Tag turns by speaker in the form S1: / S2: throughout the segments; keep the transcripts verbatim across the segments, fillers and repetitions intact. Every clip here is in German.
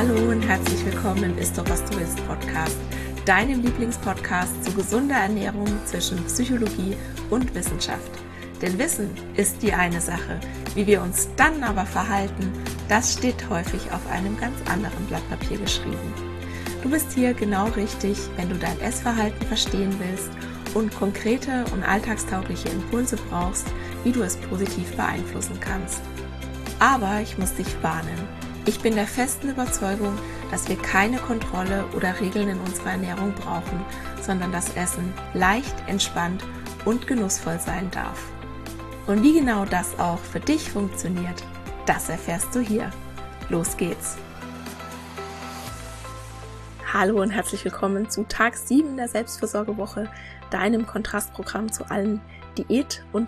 S1: Hallo und herzlich willkommen im Ist doch was du willst Podcast, deinem Lieblingspodcast zu gesunder Ernährung zwischen Psychologie und Wissenschaft. Denn Wissen ist die eine Sache, wie wir uns dann aber verhalten, das steht häufig auf einem ganz anderen Blatt Papier geschrieben. Du bist hier genau richtig, wenn du dein Essverhalten verstehen willst und konkrete und alltagstaugliche Impulse brauchst, wie du es positiv beeinflussen kannst. Aber ich muss dich warnen. Ich bin der festen Überzeugung, dass wir keine Kontrolle oder Regeln in unserer Ernährung brauchen, sondern das Essen leicht, entspannt und genussvoll sein darf. Und wie genau das auch für dich funktioniert, das erfährst du hier. Los geht's! Hallo und herzlich willkommen zu Tag sieben der Selbstfürsorgewoche, deinem Kontrastprogramm zu allen Diät- und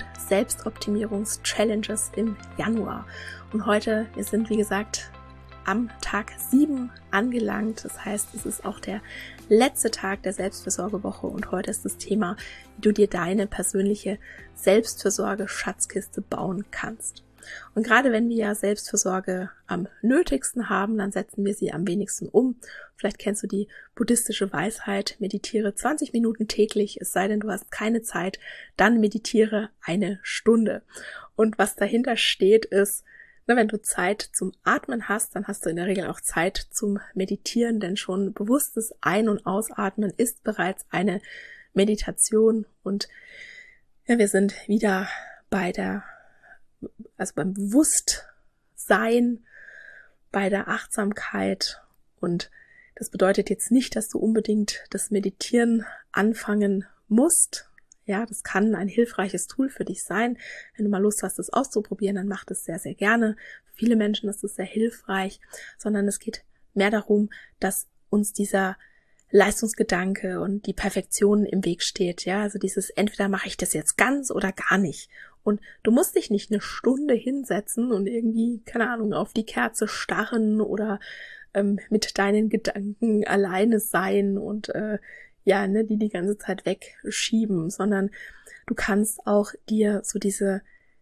S1: Selbstoptimierungs-Challenges im Januar. Und heute, wir sind wie gesagt am Tag sieben angelangt. Das heißt, es ist auch der letzte Tag der Selbstfürsorgewoche und heute ist das Thema, wie du dir deine persönliche Selbstfürsorge-Schatzkiste bauen kannst. Und gerade wenn wir ja Selbstfürsorge am nötigsten haben, dann setzen wir sie am wenigsten um. Vielleicht kennst du die buddhistische Weisheit, meditiere zwanzig Minuten täglich, es sei denn, du hast keine Zeit, dann meditiere eine Stunde. Und was dahinter steht, ist, na, wenn du Zeit zum Atmen hast, dann hast du in der Regel auch Zeit zum Meditieren, denn schon bewusstes Ein- und Ausatmen ist bereits eine Meditation. Und ja, wir sind wieder bei der also beim Bewusstsein, bei der Achtsamkeit, und das bedeutet jetzt nicht, dass du unbedingt das Meditieren anfangen musst. Ja, das kann ein hilfreiches Tool für dich sein. Wenn du mal Lust hast, das auszuprobieren, dann mach das sehr, sehr gerne. Für viele Menschen ist es sehr hilfreich, sondern es geht mehr darum, dass uns dieser Leistungsgedanke und die Perfektion im Weg steht. Ja, also dieses entweder mache ich das jetzt ganz oder gar nicht. Und du musst dich nicht eine Stunde hinsetzen und irgendwie, keine Ahnung, auf die Kerze starren oder ähm, mit deinen Gedanken alleine sein und äh, ja, ne, die die ganze Zeit wegschieben, sondern du kannst auch dir so diese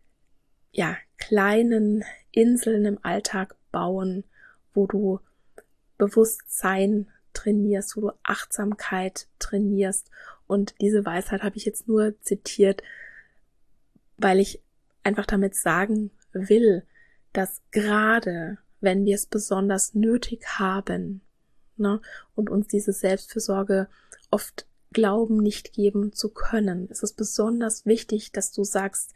S1: ja kleinen Inseln im Alltag bauen, wo du Bewusstsein trainierst, wo du Achtsamkeit trainierst. Und diese Weisheit habe ich jetzt nur zitiert, weil ich einfach damit sagen will, dass gerade wenn wir es besonders nötig haben, ne, und uns diese Selbstfürsorge oft glauben, nicht geben zu können, ist es besonders wichtig, dass du sagst,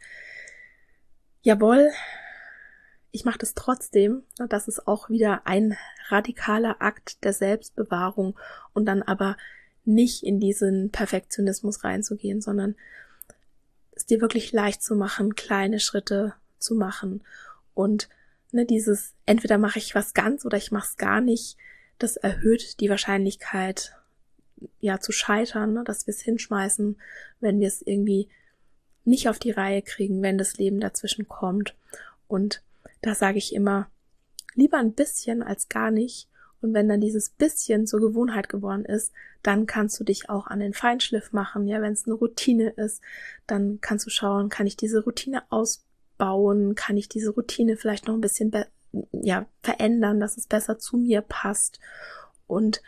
S1: jawohl, ich mache das trotzdem. Das ist auch wieder ein radikaler Akt der Selbstbewahrung und dann aber nicht in diesen Perfektionismus reinzugehen, sondern es dir wirklich leicht zu machen, kleine Schritte zu machen. Und ne, dieses entweder mache ich was ganz oder ich mache es gar nicht, das erhöht die Wahrscheinlichkeit, ja, zu scheitern, ne, dass wir es hinschmeißen, wenn wir es irgendwie nicht auf die Reihe kriegen, wenn das Leben dazwischen kommt. Und da sage ich immer, lieber ein bisschen als gar nicht. Und wenn dann dieses bisschen zur Gewohnheit geworden ist, dann kannst du dich auch an den Feinschliff machen. Ja, wenn es eine Routine ist, dann kannst du schauen, kann ich diese Routine ausbauen? Kann ich diese Routine vielleicht noch ein bisschen be- ja, verändern, dass es besser zu mir passt? Und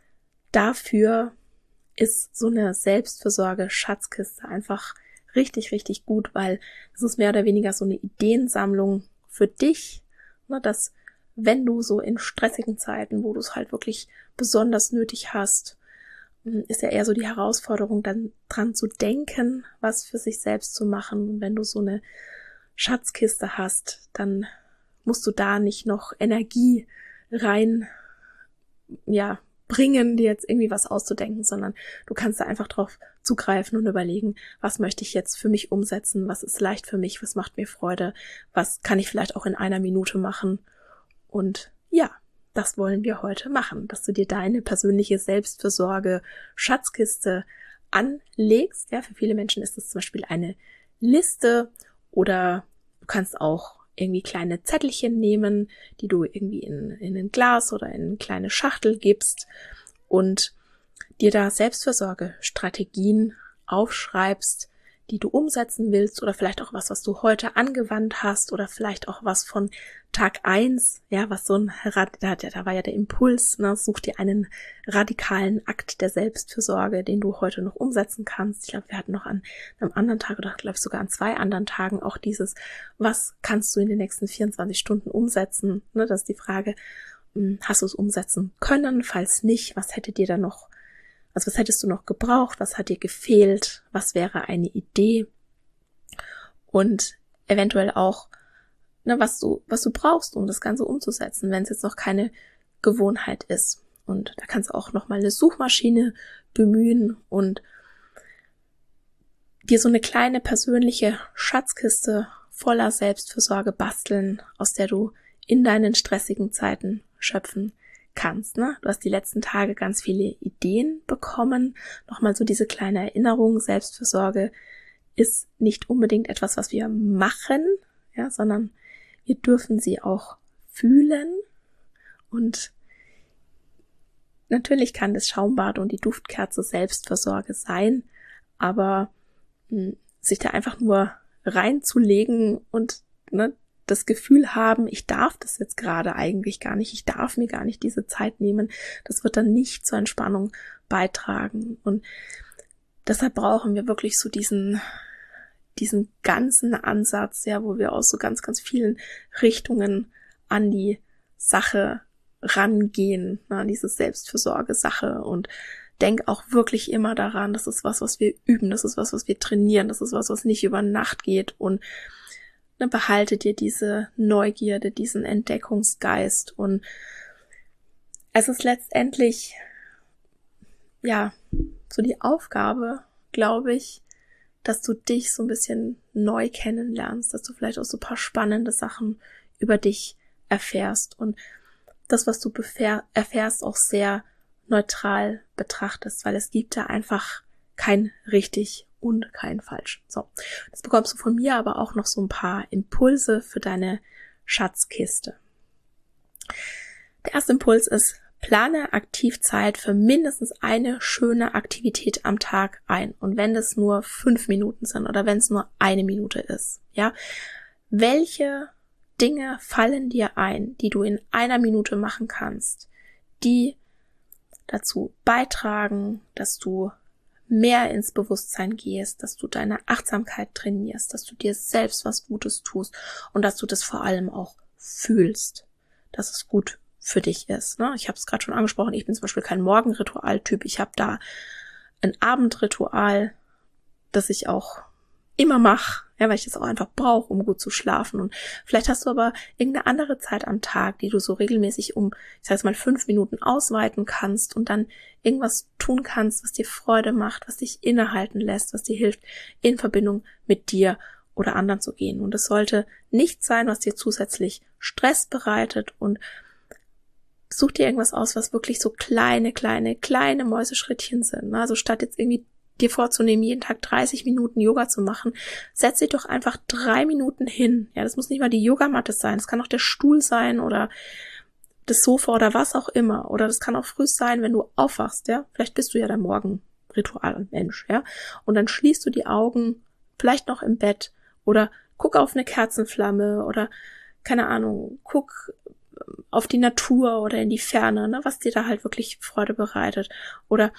S1: dafür ist so eine Selbstfürsorge-Schatzkiste einfach richtig, richtig gut, weil es ist mehr oder weniger so eine Ideensammlung für dich, ne, dass wenn du so in stressigen Zeiten, wo du es halt wirklich besonders nötig hast, ist ja eher so die Herausforderung, dann dran zu denken, was für sich selbst zu machen. Und wenn du so eine Schatzkiste hast, dann musst du da nicht noch Energie rein, ja, bringen, dir jetzt irgendwie was auszudenken, sondern du kannst da einfach drauf zugreifen und überlegen, was möchte ich jetzt für mich umsetzen, was ist leicht für mich, was macht mir Freude, was kann ich vielleicht auch in einer Minute machen. Und ja, das wollen wir heute machen, dass du dir deine persönliche Selbstfürsorge-Schatzkiste anlegst. Ja, für viele Menschen ist das zum Beispiel eine Liste oder du kannst auch irgendwie kleine Zettelchen nehmen, die du irgendwie in, in ein Glas oder in eine kleine Schachtel gibst und dir da Selbstfürsorge-Strategien aufschreibst, die du umsetzen willst oder vielleicht auch was, was du heute angewandt hast oder vielleicht auch was von Tag eins, ja, was so ein, da, da war ja der Impuls, ne, such dir einen radikalen Akt der Selbstfürsorge, den du heute noch umsetzen kannst. Ich glaube, wir hatten noch an einem anderen Tag oder glaube ich sogar an zwei anderen Tagen auch dieses, was kannst du in den nächsten vierundzwanzig Stunden umsetzen, ne, das ist die Frage, hast du es umsetzen können? Falls nicht, was hätte dir da noch Also was hättest du noch gebraucht? Was hat dir gefehlt? Was wäre eine Idee? Und eventuell auch, ne, was du, was du brauchst, um das Ganze umzusetzen, wenn es jetzt noch keine Gewohnheit ist. Und da kannst du auch nochmal eine Suchmaschine bemühen und dir so eine kleine persönliche Schatzkiste voller Selbstfürsorge basteln, aus der du in deinen stressigen Zeiten schöpfen kannst, ne? Du hast die letzten Tage ganz viele Ideen bekommen. Nochmal so diese kleine Erinnerung, Selbstfürsorge ist nicht unbedingt etwas, was wir machen, ja, sondern wir dürfen sie auch fühlen. Und natürlich kann das Schaumbad und die Duftkerze Selbstfürsorge sein, aber mh, sich da einfach nur reinzulegen und ne, das Gefühl haben, ich darf das jetzt gerade eigentlich gar nicht, ich darf mir gar nicht diese Zeit nehmen, das wird dann nicht zur Entspannung beitragen. Und deshalb brauchen wir wirklich so diesen, diesen ganzen Ansatz, ja, wo wir aus so ganz, ganz vielen Richtungen an die Sache rangehen, an diese Selbstfürsorge-Sache. Und denk auch wirklich immer daran, das ist was, was wir üben, das ist was, was wir trainieren, das ist was, was nicht über Nacht geht. Und dann behalte dir diese Neugierde, diesen Entdeckungsgeist. Und es ist letztendlich, ja, so die Aufgabe, glaube ich, dass du dich so ein bisschen neu kennenlernst, dass du vielleicht auch so ein paar spannende Sachen über dich erfährst und das, was du befer- erfährst, auch sehr neutral betrachtest, weil es gibt da einfach kein richtig und kein falsch. So, das bekommst du von mir aber auch noch so ein paar Impulse für deine Schatzkiste. Der erste Impuls ist, plane aktiv Zeit für mindestens eine schöne Aktivität am Tag ein. Und wenn das nur fünf Minuten sind oder wenn es nur eine Minute ist, ja, welche Dinge fallen dir ein, die du in einer Minute machen kannst, die dazu beitragen, dass du mehr ins Bewusstsein gehst, dass du deine Achtsamkeit trainierst, dass du dir selbst was Gutes tust und dass du das vor allem auch fühlst, dass es gut für dich ist. Ne? Ich habe es gerade schon angesprochen, ich bin zum Beispiel kein Morgenritualtyp, ich habe da ein Abendritual, das ich auch immer mache, ja, weil ich das auch einfach brauche, um gut zu schlafen. Und vielleicht hast du aber irgendeine andere Zeit am Tag, die du so regelmäßig um, ich sag jetzt mal, fünf Minuten ausweiten kannst und dann irgendwas tun kannst, was dir Freude macht, was dich innehalten lässt, was dir hilft, in Verbindung mit dir oder anderen zu gehen. Und es sollte nichts sein, was dir zusätzlich Stress bereitet, und such dir irgendwas aus, was wirklich so kleine, kleine, kleine Mäuseschrittchen sind. Also statt jetzt irgendwie dir vorzunehmen, jeden Tag dreißig Minuten Yoga zu machen, setz dich doch einfach drei Minuten hin. Ja, das muss nicht mal die Yogamatte sein, das kann auch der Stuhl sein oder das Sofa oder was auch immer. Oder das kann auch früh sein, wenn du aufwachst, ja. Vielleicht bist du ja der Morgenritualmensch, ja. Und dann schließt du die Augen, vielleicht noch im Bett, oder guck auf eine Kerzenflamme oder, keine Ahnung, guck auf die Natur oder in die Ferne, ne, was dir da halt wirklich Freude bereitet. Oder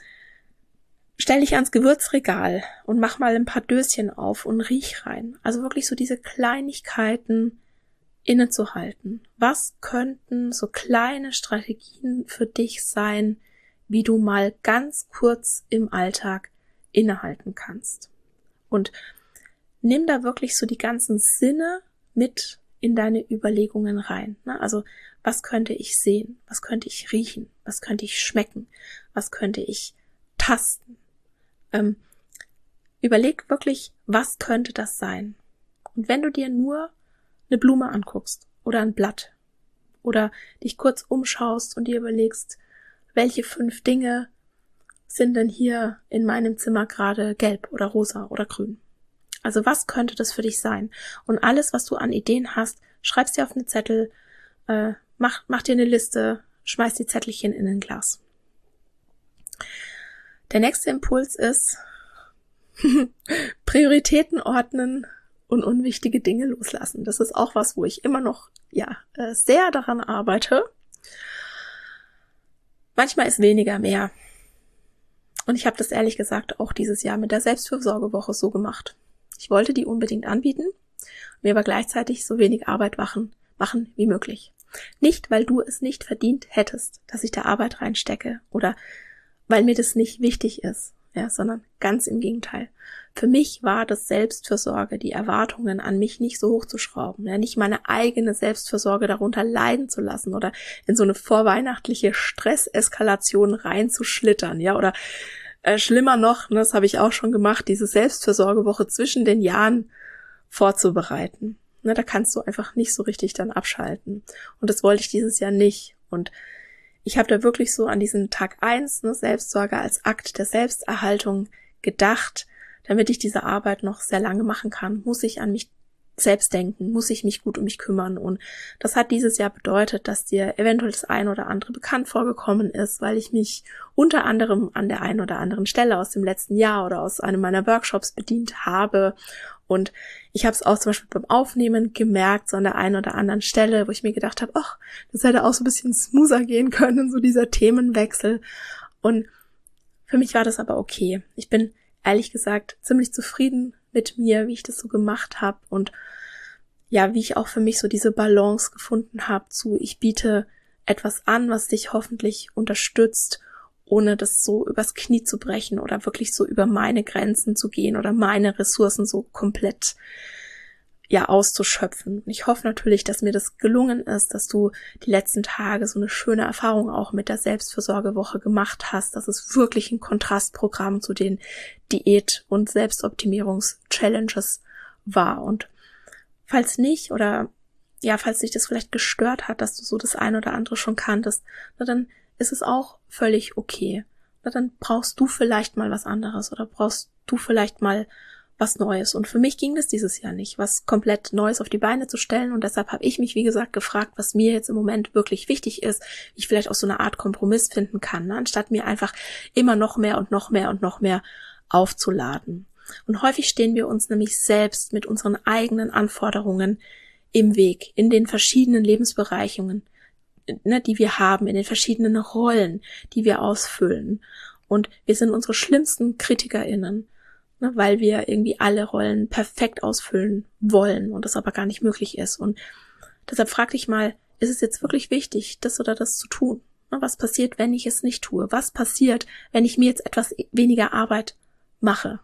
S1: stell dich ans Gewürzregal und mach mal ein paar Döschen auf und riech rein. Also wirklich so diese Kleinigkeiten innezuhalten. Was könnten so kleine Strategien für dich sein, wie du mal ganz kurz im Alltag innehalten kannst? Und nimm da wirklich so die ganzen Sinne mit in deine Überlegungen rein. Also was könnte ich sehen? Was könnte ich riechen? Was könnte ich schmecken? Was könnte ich tasten? Ähm, überleg wirklich, was könnte das sein? Und wenn du dir nur eine Blume anguckst oder ein Blatt oder dich kurz umschaust und dir überlegst, welche fünf Dinge sind denn hier in meinem Zimmer gerade gelb oder rosa oder grün? Also was könnte das für dich sein? Und alles, was du an Ideen hast, schreib's dir auf einen Zettel, äh, mach, mach dir eine Liste, schmeiß die Zettelchen in ein Glas. Der nächste Impuls ist, Prioritäten ordnen und unwichtige Dinge loslassen. Das ist auch was, wo ich immer noch ja sehr daran arbeite. Manchmal ist weniger mehr. Und ich habe das ehrlich gesagt auch dieses Jahr mit der Selbstfürsorgewoche so gemacht. Ich wollte die unbedingt anbieten, mir aber gleichzeitig so wenig Arbeit machen, machen wie möglich. Nicht, weil du es nicht verdient hättest, dass ich da Arbeit reinstecke oder weil mir das nicht wichtig ist, ja, sondern ganz im Gegenteil. Für mich war das Selbstfürsorge, die Erwartungen an mich nicht so hochzuschrauben, ja, nicht meine eigene Selbstfürsorge darunter leiden zu lassen oder in so eine vorweihnachtliche Stresseskalation reinzuschlittern, ja, oder äh, schlimmer noch, ne, das habe ich auch schon gemacht, diese Selbstfürsorgewoche zwischen den Jahren vorzubereiten. Ne, da kannst du einfach nicht so richtig dann abschalten. Und das wollte ich dieses Jahr nicht. Und ich habe da wirklich so an diesen Tag eins, ne, Selbstsorge als Akt der Selbsterhaltung gedacht. Damit ich diese Arbeit noch sehr lange machen kann, muss ich an mich selbst denken, muss ich mich gut um mich kümmern. Und das hat dieses Jahr bedeutet, dass dir eventuell das ein oder andere bekannt vorgekommen ist, weil ich mich unter anderem an der einen oder anderen Stelle aus dem letzten Jahr oder aus einem meiner Workshops bedient habe. Und ich habe es auch zum Beispiel beim Aufnehmen gemerkt, so an der einen oder anderen Stelle, wo ich mir gedacht habe, ach, das hätte auch so ein bisschen smoother gehen können, so dieser Themenwechsel. Und für mich war das aber okay. Ich bin ehrlich gesagt ziemlich zufrieden mit mir, wie ich das so gemacht habe und ja, wie ich auch für mich so diese Balance gefunden habe zu, ich biete etwas an, was dich hoffentlich unterstützt, ohne das so übers Knie zu brechen oder wirklich so über meine Grenzen zu gehen oder meine Ressourcen so komplett ja auszuschöpfen. Und ich hoffe natürlich, dass mir das gelungen ist, dass du die letzten Tage so eine schöne Erfahrung auch mit der Selbstfürsorgewoche gemacht hast, dass es wirklich ein Kontrastprogramm zu den Diät- und Selbstoptimierungs-Challenges war. Und falls nicht oder ja, falls dich das vielleicht gestört hat, dass du so das ein oder andere schon kanntest, na dann ist es auch völlig okay. Na dann brauchst du vielleicht mal was anderes oder brauchst du vielleicht mal was Neues. Und für mich ging das dieses Jahr nicht, was komplett Neues auf die Beine zu stellen. Und deshalb habe ich mich, wie gesagt, gefragt, was mir jetzt im Moment wirklich wichtig ist, wie ich vielleicht auch so eine Art Kompromiss finden kann, ne? Anstatt mir einfach immer noch mehr und noch mehr und noch mehr aufzuladen. Und häufig stehen wir uns nämlich selbst mit unseren eigenen Anforderungen im Weg, in den verschiedenen Lebensbereichen, ne, die wir haben, in den verschiedenen Rollen, die wir ausfüllen. Und wir sind unsere schlimmsten KritikerInnen, weil wir irgendwie alle Rollen perfekt ausfüllen wollen und das aber gar nicht möglich ist. Und deshalb frag dich mal, ist es jetzt wirklich wichtig, das oder das zu tun? Was passiert, wenn ich es nicht tue? Was passiert, wenn ich mir jetzt etwas weniger Arbeit mache?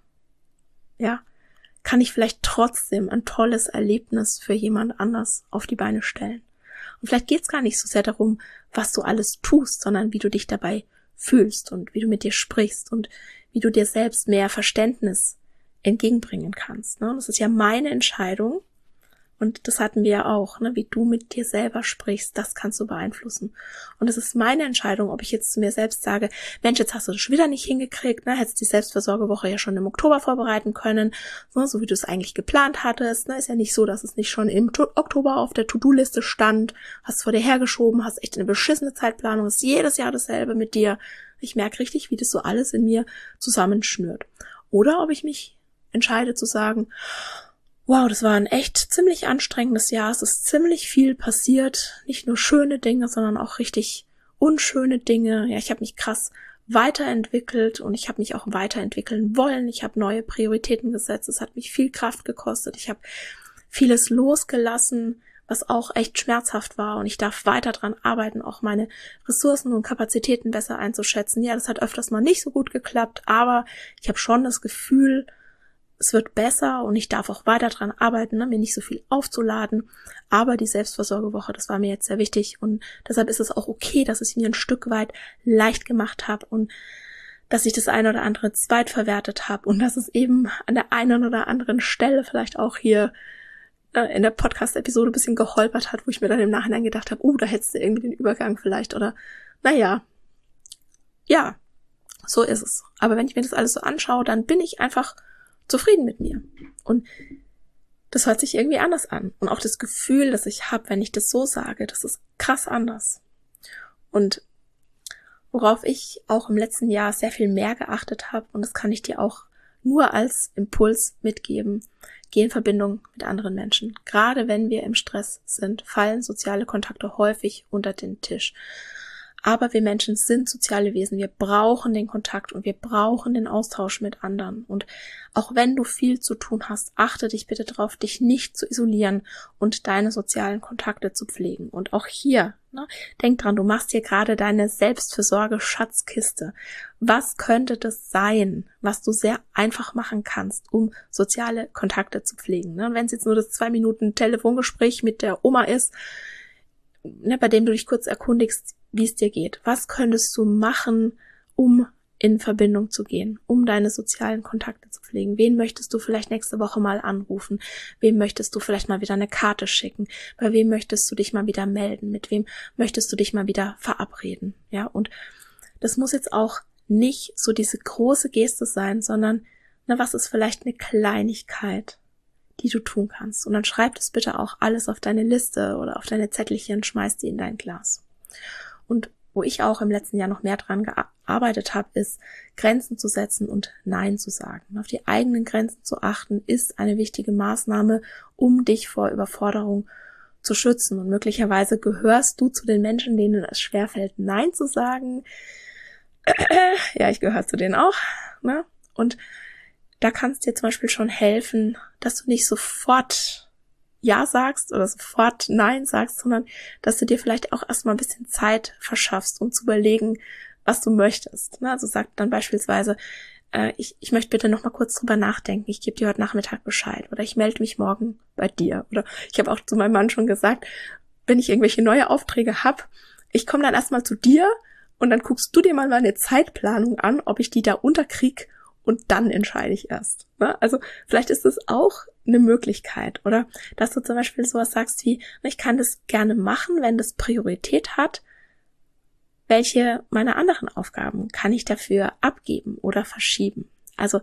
S1: Ja, kann ich vielleicht trotzdem ein tolles Erlebnis für jemand anders auf die Beine stellen? Und vielleicht geht es gar nicht so sehr darum, was du alles tust, sondern wie du dich dabei fühlst und wie du mit dir sprichst und wie du dir selbst mehr Verständnis entgegenbringen kannst. Ne? Das ist ja meine Entscheidung und das hatten wir ja auch, ne? Wie du mit dir selber sprichst, das kannst du beeinflussen. Und es ist meine Entscheidung, ob ich jetzt zu mir selbst sage, Mensch, jetzt hast du das schon wieder nicht hingekriegt, ne? Hättest die Selbstversorgewoche ja schon im Oktober vorbereiten können, ne? So wie du es eigentlich geplant hattest. Ne? Ist ja nicht so, dass es nicht schon im to- Oktober auf der To-Do-Liste stand, hast es vor dir hergeschoben, hast echt eine beschissene Zeitplanung, ist jedes Jahr dasselbe mit dir. Ich merke richtig, wie das so alles in mir zusammenschnürt. Oder ob ich mich entscheide zu sagen, wow, das war ein echt ziemlich anstrengendes Jahr, es ist ziemlich viel passiert, nicht nur schöne Dinge, sondern auch richtig unschöne Dinge. Ja, ich habe mich krass weiterentwickelt und ich habe mich auch weiterentwickeln wollen. Ich habe neue Prioritäten gesetzt, es hat mich viel Kraft gekostet. Ich habe vieles losgelassen, was auch echt schmerzhaft war und ich darf weiter dran arbeiten, auch meine Ressourcen und Kapazitäten besser einzuschätzen. Ja, das hat öfters mal nicht so gut geklappt, aber ich habe schon das Gefühl, es wird besser und ich darf auch weiter dran arbeiten, ne, mir nicht so viel aufzuladen, aber die Selbstversorgewoche, das war mir jetzt sehr wichtig und deshalb ist es auch okay, dass ich mir ein Stück weit leicht gemacht habe und dass ich das eine oder andere zweitverwertet habe und dass es eben an der einen oder anderen Stelle vielleicht auch hier in der Podcast-Episode ein bisschen geholpert hat, wo ich mir dann im Nachhinein gedacht habe, oh, uh, da hättest du irgendwie den Übergang vielleicht oder, naja, ja, so ist es. Aber wenn ich mir das alles so anschaue, dann bin ich einfach zufrieden mit mir. Und das hört sich irgendwie anders an. Und auch das Gefühl, das ich habe, wenn ich das so sage, das ist krass anders. Und worauf ich auch im letzten Jahr sehr viel mehr geachtet habe, und das kann ich dir auch nur als Impuls mitgeben. Geh in Verbindung mit anderen Menschen. Gerade wenn wir im Stress sind, fallen soziale Kontakte häufig unter den Tisch. Aber wir Menschen sind soziale Wesen. Wir brauchen den Kontakt und wir brauchen den Austausch mit anderen. Und auch wenn du viel zu tun hast, achte dich bitte darauf, dich nicht zu isolieren und deine sozialen Kontakte zu pflegen. Und auch hier, ne, denk dran, du machst hier gerade deine Selbstfürsorge-Schatzkiste. Was könnte das sein, was du sehr einfach machen kannst, um soziale Kontakte zu pflegen? Ne? Wenn es jetzt nur das zwei Minuten Telefongespräch mit der Oma ist, ne, bei dem du dich kurz erkundigst, wie es dir geht. Was könntest du machen, um in Verbindung zu gehen, um deine sozialen Kontakte zu pflegen? Wen möchtest du vielleicht nächste Woche mal anrufen? Wem möchtest du vielleicht mal wieder eine Karte schicken? Bei wem möchtest du dich mal wieder melden? Mit wem möchtest du dich mal wieder verabreden? Ja, und das muss jetzt auch nicht so diese große Geste sein, sondern, na, was ist vielleicht eine Kleinigkeit, die du tun kannst? Und dann schreib das bitte auch alles auf deine Liste oder auf deine Zettelchen, schmeiß die in dein Glas. Und wo ich auch im letzten Jahr noch mehr dran gearbeitet habe, ist, Grenzen zu setzen und Nein zu sagen. Auf die eigenen Grenzen zu achten, ist eine wichtige Maßnahme, um dich vor Überforderung zu schützen. Und möglicherweise gehörst du zu den Menschen, denen es schwerfällt, Nein zu sagen. Ja, ich gehöre zu denen auch. Ne? Und da kann es dir zum Beispiel schon helfen, dass du nicht sofort Ja sagst oder sofort Nein sagst, sondern dass du dir vielleicht auch erstmal ein bisschen Zeit verschaffst, um zu überlegen, was du möchtest. Also sag dann beispielsweise, äh, ich, ich möchte bitte noch mal kurz drüber nachdenken, ich gebe dir heute Nachmittag Bescheid oder ich melde mich morgen bei dir. Oder ich habe auch zu meinem Mann schon gesagt, wenn ich irgendwelche neue Aufträge habe, ich komme dann erstmal zu dir und dann guckst du dir mal meine Zeitplanung an, ob ich die da unterkrieg und dann entscheide ich erst. Also vielleicht ist es auch eine Möglichkeit, oder? Dass du zum Beispiel sowas sagst wie, ich kann das gerne machen, wenn das Priorität hat. Welche meiner anderen Aufgaben kann ich dafür abgeben oder verschieben? Also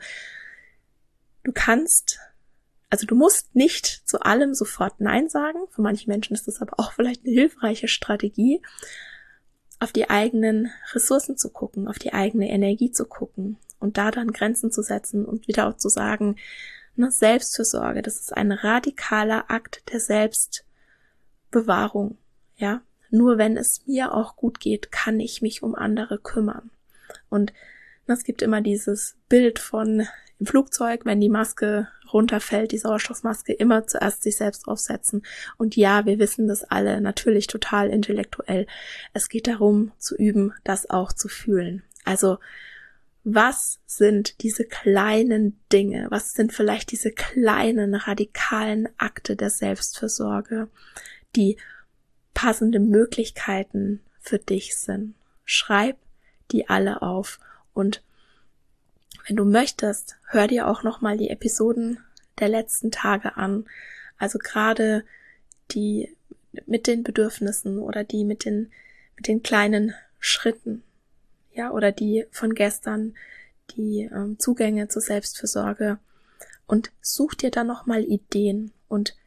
S1: du kannst, also du musst nicht zu allem sofort Nein sagen. Für manche Menschen ist das aber auch vielleicht eine hilfreiche Strategie, auf die eigenen Ressourcen zu gucken, auf die eigene Energie zu gucken und da dann Grenzen zu setzen und wieder auch zu sagen, ne, Selbstfürsorge, das ist ein radikaler Akt der Selbstbewahrung, ja. Nur wenn es mir auch gut geht, kann ich mich um andere kümmern. Und ne, es gibt immer dieses Bild von im Flugzeug, wenn die Maske runterfällt, die Sauerstoffmaske, immer zuerst sich selbst aufsetzen. Und ja, wir wissen das alle, natürlich total intellektuell. Es geht darum, zu üben, das auch zu fühlen. Also, was sind diese kleinen Dinge? Was sind vielleicht diese kleinen, radikalen Akte der Selbstfürsorge, die passende Möglichkeiten für dich sind? Schreib die alle auf und wenn du möchtest, hör dir auch nochmal die Episoden der letzten Tage an. Also gerade die mit den Bedürfnissen oder die mit den, mit den kleinen Schritten, ja, oder die von gestern, die ähm, Zugänge zur Selbstfürsorge und such dir dann nochmal Ideen und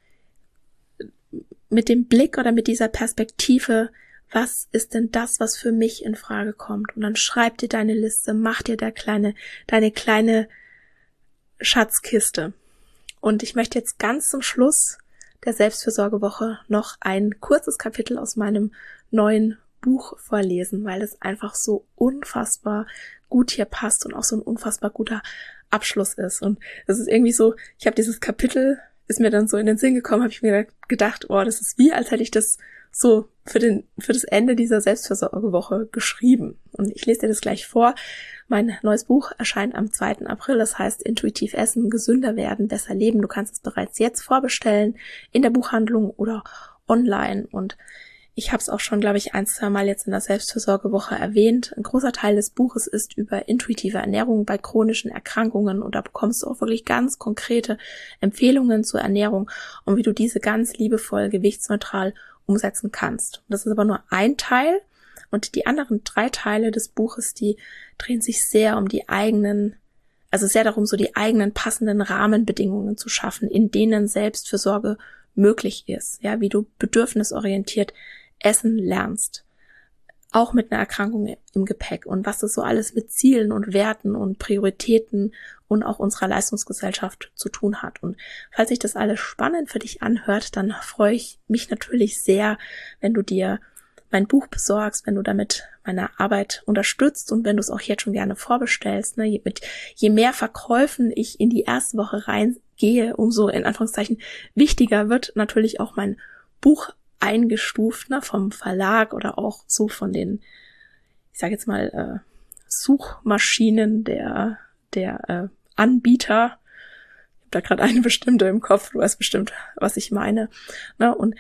S1: mit dem Blick oder mit dieser Perspektive, was ist denn das, was für mich in Frage kommt? Und dann schreib dir deine Liste, mach dir da kleine, deine kleine Schatzkiste. Und ich möchte jetzt ganz zum Schluss der Selbstfürsorgewoche noch ein kurzes Kapitel aus meinem neuen Buch vorlesen, weil es einfach so unfassbar gut hier passt und auch so ein unfassbar guter Abschluss ist. Und es ist irgendwie so, ich habe dieses Kapitel, ist mir dann so in den Sinn gekommen, habe ich mir gedacht, oh, das ist wie, als hätte ich das so für den für das Ende dieser Selbstfürsorgewoche geschrieben. Und ich lese dir das gleich vor. Mein neues Buch erscheint am zweiten April. Das heißt Intuitiv essen, gesünder werden, besser leben. Du kannst es bereits jetzt vorbestellen in der Buchhandlung oder online. Und ich habe es auch schon, glaube ich, ein, zwei Mal jetzt in der Selbstfürsorgewoche erwähnt. Ein großer Teil des Buches ist über intuitive Ernährung bei chronischen Erkrankungen. Und da bekommst du auch wirklich ganz konkrete Empfehlungen zur Ernährung und wie du diese ganz liebevoll, gewichtsneutral umsetzen kannst. Das ist aber nur ein Teil und die anderen drei Teile des Buches, die drehen sich sehr um die eigenen, also sehr darum, so die eigenen passenden Rahmenbedingungen zu schaffen, in denen Selbstfürsorge möglich ist, ja, wie du bedürfnisorientiert essen lernst. auch mit einer Erkrankung im Gepäck und was das so alles mit Zielen und Werten und Prioritäten und auch unserer Leistungsgesellschaft zu tun hat. Und falls sich das alles spannend für dich anhört, dann freue ich mich natürlich sehr, wenn du dir mein Buch besorgst, wenn du damit meine Arbeit unterstützt und wenn du es auch jetzt schon gerne vorbestellst. Ne? Je, mit, je mehr Verkäufen ich in die erste Woche reingehe, umso in Anführungszeichen wichtiger wird natürlich auch mein Buch eingestuft, ne, vom Verlag oder auch so von den, ich sage jetzt mal, äh, Suchmaschinen der der äh, Anbieter. Ich habe da gerade eine bestimmte im Kopf, du weißt bestimmt, was ich meine. Ne, und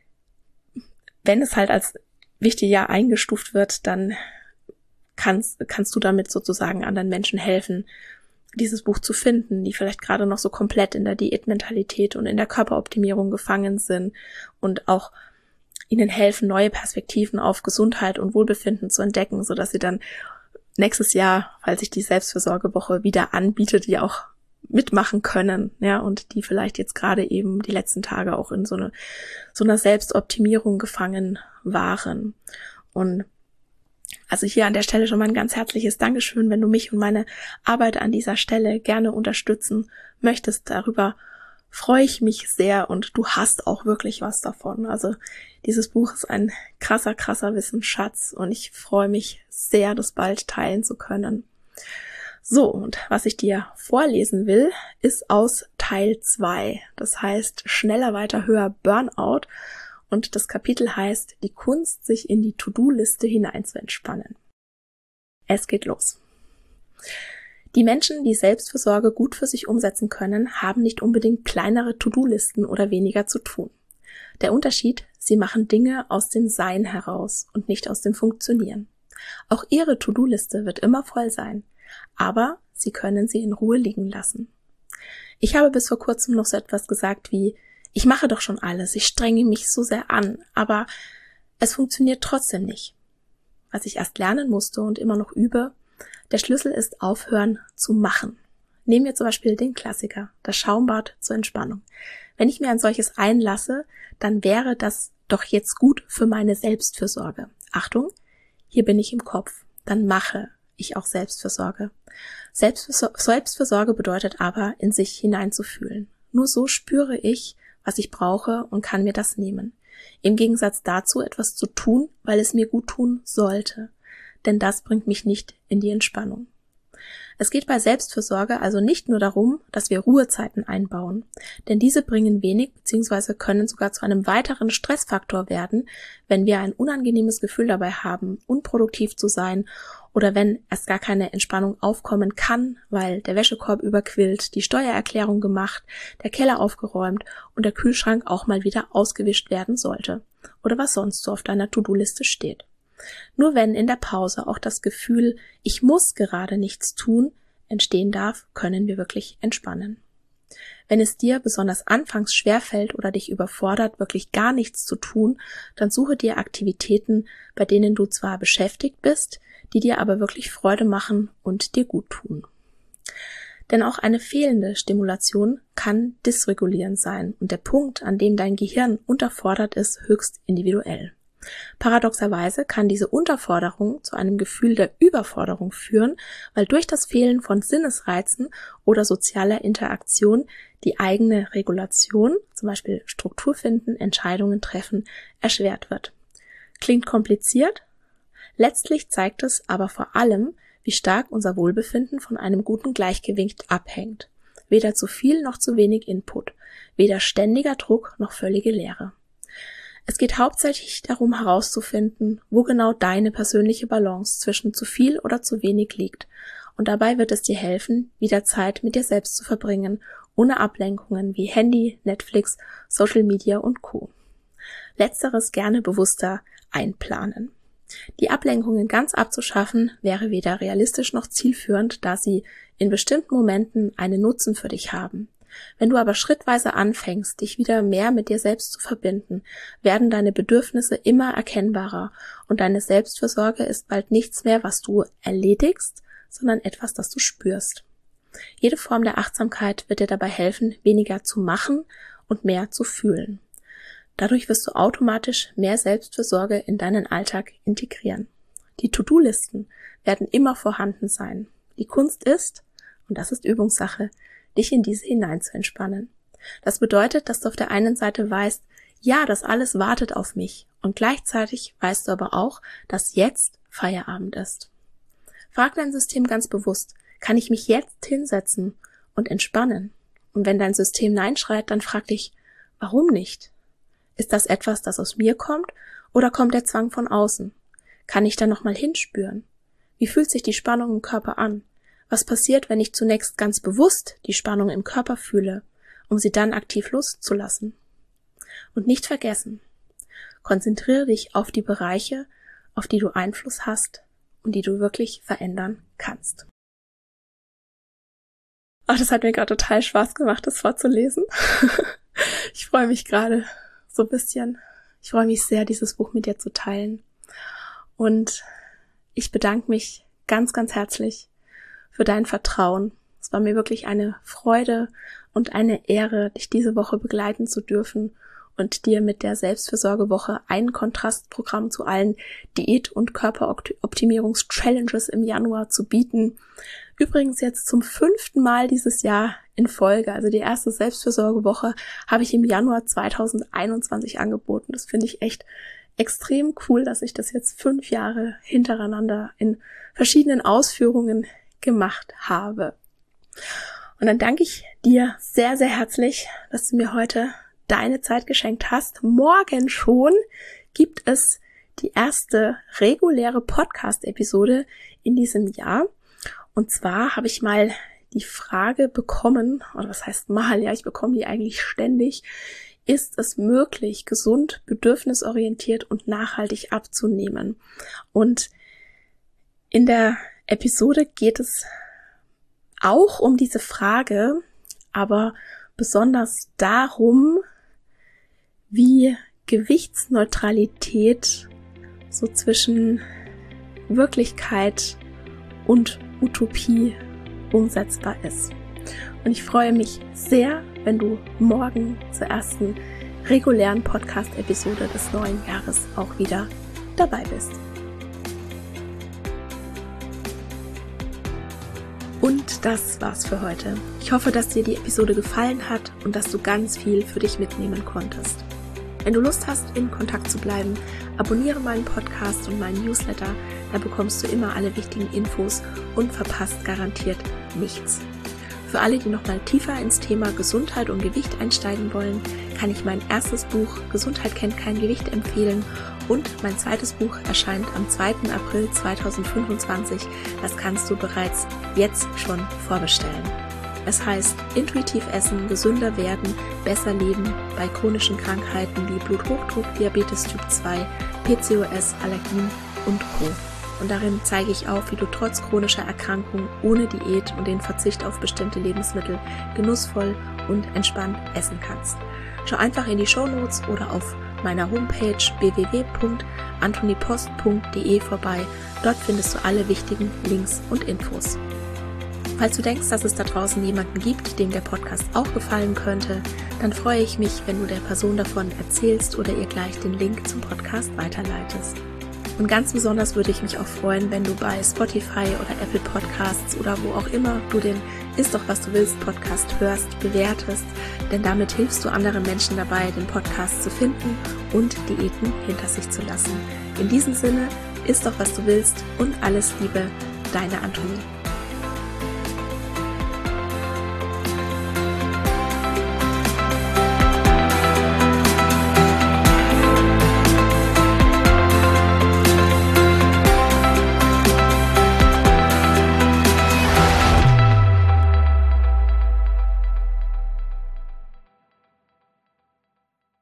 S1: wenn es halt als wichtig ja eingestuft wird, dann kannst kannst du damit sozusagen anderen Menschen helfen, dieses Buch zu finden, die vielleicht gerade noch so komplett in der Diätmentalität und in der Körperoptimierung gefangen sind und auch ihnen helfen, neue Perspektiven auf Gesundheit und Wohlbefinden zu entdecken, sodass sie dann nächstes Jahr, falls sich die Selbstfürsorgewoche wieder anbietet, die auch mitmachen können, ja, und die vielleicht jetzt gerade eben die letzten Tage auch in so eine so einer Selbstoptimierung gefangen waren. Und also hier an der Stelle schon mal ein ganz herzliches Dankeschön, wenn du mich und meine Arbeit an dieser Stelle gerne unterstützen möchtest. Darüber freue ich mich sehr und du hast auch wirklich was davon. Also dieses Buch ist ein krasser, krasser Wissensschatz und ich freue mich sehr, das bald teilen zu können. So, und was ich dir vorlesen will, ist aus Teil zwei. Das heißt schneller, weiter, höher, Burnout. Und das Kapitel heißt die Kunst, sich in die To-Do-Liste hinein zu entspannen. Es geht los. Die Menschen, die Selbstfürsorge gut für sich umsetzen können, haben nicht unbedingt kleinere To-Do-Listen oder weniger zu tun. Der Unterschied, sie machen Dinge aus dem Sein heraus und nicht aus dem Funktionieren. Auch ihre To-Do-Liste wird immer voll sein, aber sie können sie in Ruhe liegen lassen. Ich habe bis vor kurzem noch so etwas gesagt wie: Ich mache doch schon alles, ich strenge mich so sehr an, aber es funktioniert trotzdem nicht. Was ich erst lernen musste und immer noch übe: Der Schlüssel ist aufhören zu machen. Nehmen wir zum Beispiel den Klassiker, das Schaumbad zur Entspannung. Wenn ich mir ein solches einlasse, dann wäre das doch jetzt gut für meine Selbstfürsorge. Achtung, hier bin ich im Kopf. Dann mache ich auch Selbstfürsorge. Selbstfürsorge, Selbstfürsorge bedeutet aber, in sich hineinzufühlen. Nur so spüre ich, was ich brauche und kann mir das nehmen. Im Gegensatz dazu etwas zu tun, weil es mir gut tun sollte. Denn das bringt mich nicht in die Entspannung. Es geht bei Selbstfürsorge also nicht nur darum, dass wir Ruhezeiten einbauen, denn diese bringen wenig bzw. können sogar zu einem weiteren Stressfaktor werden, wenn wir ein unangenehmes Gefühl dabei haben, unproduktiv zu sein oder wenn erst gar keine Entspannung aufkommen kann, weil der Wäschekorb überquillt, die Steuererklärung gemacht, der Keller aufgeräumt und der Kühlschrank auch mal wieder ausgewischt werden sollte oder was sonst so auf deiner To-Do-Liste steht. Nur wenn in der Pause auch das Gefühl, ich muss gerade nichts tun, entstehen darf, können wir wirklich entspannen. Wenn es dir besonders anfangs schwerfällt oder dich überfordert, wirklich gar nichts zu tun, dann suche dir Aktivitäten, bei denen du zwar beschäftigt bist, die dir aber wirklich Freude machen und dir gut tun. Denn auch eine fehlende Stimulation kann dysregulierend sein und der Punkt, an dem dein Gehirn unterfordert ist, höchst individuell. Paradoxerweise kann diese Unterforderung zu einem Gefühl der Überforderung führen, weil durch das Fehlen von Sinnesreizen oder sozialer Interaktion die eigene Regulation, zum Beispiel Struktur finden, Entscheidungen treffen, erschwert wird. Klingt kompliziert? Letztlich zeigt es aber vor allem, wie stark unser Wohlbefinden von einem guten Gleichgewicht abhängt. Weder zu viel noch zu wenig Input, weder ständiger Druck noch völlige Leere. Es geht hauptsächlich darum herauszufinden, wo genau deine persönliche Balance zwischen zu viel oder zu wenig liegt. Und dabei wird es dir helfen, wieder Zeit mit dir selbst zu verbringen, ohne Ablenkungen wie Handy, Netflix, Social Media und Co. Letzteres gerne bewusster einplanen. Die Ablenkungen ganz abzuschaffen, wäre weder realistisch noch zielführend, da sie in bestimmten Momenten einen Nutzen für dich haben. Wenn du aber schrittweise anfängst, dich wieder mehr mit dir selbst zu verbinden, werden deine Bedürfnisse immer erkennbarer und deine Selbstfürsorge ist bald nichts mehr, was du erledigst, sondern etwas, das du spürst. Jede Form der Achtsamkeit wird dir dabei helfen, weniger zu machen und mehr zu fühlen. Dadurch wirst du automatisch mehr Selbstfürsorge in deinen Alltag integrieren. Die To-Do-Listen werden immer vorhanden sein. Die Kunst ist, und das ist Übungssache, dich in diese hinein zu entspannen. Das bedeutet, dass du auf der einen Seite weißt, ja, das alles wartet auf mich, und gleichzeitig weißt du aber auch, dass jetzt Feierabend ist. Frag dein System ganz bewusst, kann ich mich jetzt hinsetzen und entspannen? Und wenn dein System Nein schreit, dann frag dich, warum nicht? Ist das etwas, das aus mir kommt, oder kommt der Zwang von außen? Kann ich da nochmal hinspüren? Wie fühlt sich die Spannung im Körper an? Was passiert, wenn ich zunächst ganz bewusst die Spannung im Körper fühle, um sie dann aktiv loszulassen? Und nicht vergessen, konzentriere dich auf die Bereiche, auf die du Einfluss hast und die du wirklich verändern kannst. Ach, das hat mir gerade total Spaß gemacht, das vorzulesen. Ich freue mich gerade so ein bisschen. Ich freue mich sehr, dieses Buch mit dir zu teilen. Und ich bedanke mich ganz, ganz herzlich für dein Vertrauen. Es war mir wirklich eine Freude und eine Ehre, dich diese Woche begleiten zu dürfen und dir mit der Selbstfürsorgewoche ein Kontrastprogramm zu allen Diät- und Körperoptimierungs-Challenges im Januar zu bieten. Übrigens jetzt zum fünften Mal dieses Jahr in Folge. Also die erste Selbstfürsorgewoche habe ich im Januar zweitausendeinundzwanzig angeboten. Das finde ich echt extrem cool, dass ich das jetzt fünf Jahre hintereinander in verschiedenen Ausführungen gemacht habe. Und dann danke ich dir sehr, sehr herzlich, dass du mir heute deine Zeit geschenkt hast. Morgen schon gibt es die erste reguläre Podcast-Episode in diesem Jahr. Und zwar habe ich mal die Frage bekommen, oder was heißt mal, ja, ich bekomme die eigentlich ständig, ist es möglich, gesund, bedürfnisorientiert und nachhaltig abzunehmen? Und in der Episode geht es auch um diese Frage, aber besonders darum, wie Gewichtsneutralität so zwischen Wirklichkeit und Utopie umsetzbar ist. Und ich freue mich sehr, wenn du morgen zur ersten regulären Podcast-Episode des neuen Jahres auch wieder dabei bist. Und das war's für heute. Ich hoffe, dass dir die Episode gefallen hat und dass du ganz viel für dich mitnehmen konntest. Wenn du Lust hast, in Kontakt zu bleiben, abonniere meinen Podcast und meinen Newsletter, da bekommst du immer alle wichtigen Infos und verpasst garantiert nichts. Für alle, die nochmal tiefer ins Thema Gesundheit und Gewicht einsteigen wollen, kann ich mein erstes Buch Gesundheit kennt kein Gewicht empfehlen und mein zweites Buch erscheint am zweiten April zweitausendfünfundzwanzig. Das kannst du bereits jetzt schon vorbestellen. Es heißt Intuitiv essen, gesünder werden, besser leben bei chronischen Krankheiten wie Bluthochdruck, Diabetes Typ zwei, P C O S, Allergien und Co. Und darin zeige ich auf, wie du trotz chronischer Erkrankung ohne Diät und den Verzicht auf bestimmte Lebensmittel genussvoll und entspannt essen kannst. Schau einfach in die Shownotes oder auf meiner Homepage w w w punkt antonipost punkt d e vorbei. Dort findest du alle wichtigen Links und Infos. Falls du denkst, dass es da draußen jemanden gibt, dem der Podcast auch gefallen könnte, dann freue ich mich, wenn du der Person davon erzählst oder ihr gleich den Link zum Podcast weiterleitest. Und ganz besonders würde ich mich auch freuen, wenn du bei Spotify oder Apple Podcasts oder wo auch immer du den Ist doch was du willst Podcast hörst, bewertest, denn damit hilfst du anderen Menschen dabei, den Podcast zu finden und Diäten hinter sich zu lassen. In diesem Sinne, ist doch was du willst und alles Liebe, deine Antonie.